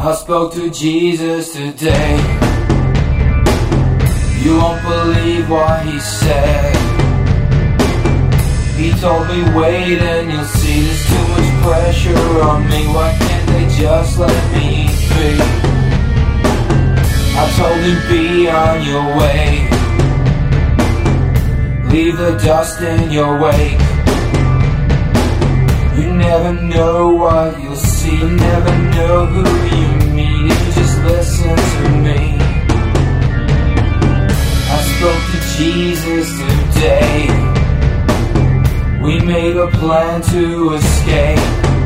I spoke to Jesus today. You won't believe what he said. He told me wait and you'll see there's too much pressure on me. Why can't they just let me be? I told him be on your way. Leave the dust in your wake. You never know what you'll see. You never know who you meet if you just listen to me. I spoke to Jesus today. We made a plan to escape,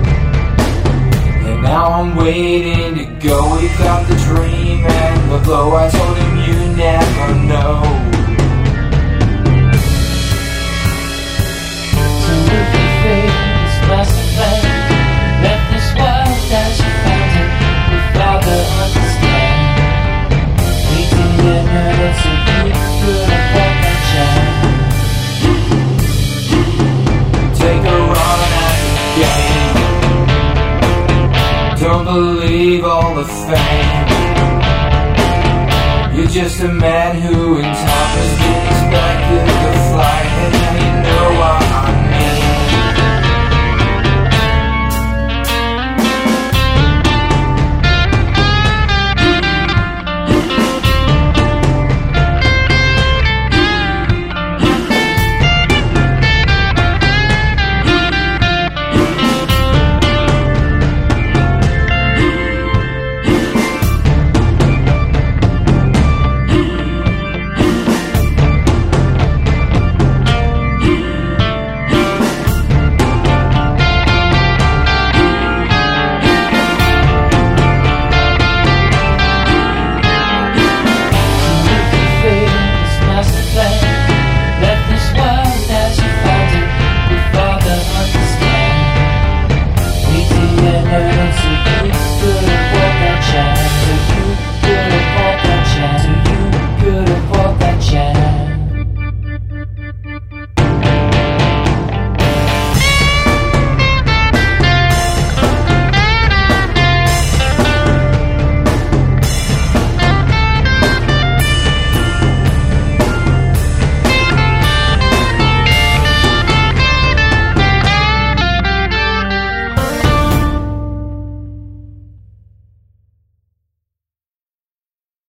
and now I'm waiting to go. We got the dream and the glow. I told him you never know. So if you think this master plan left this world as you found it, your father understand. We delivered it so you could have walked that chair. Take a run at the game. Don't believe all the fame. You're just a man who in time has been expected to fly. And now you know why I'm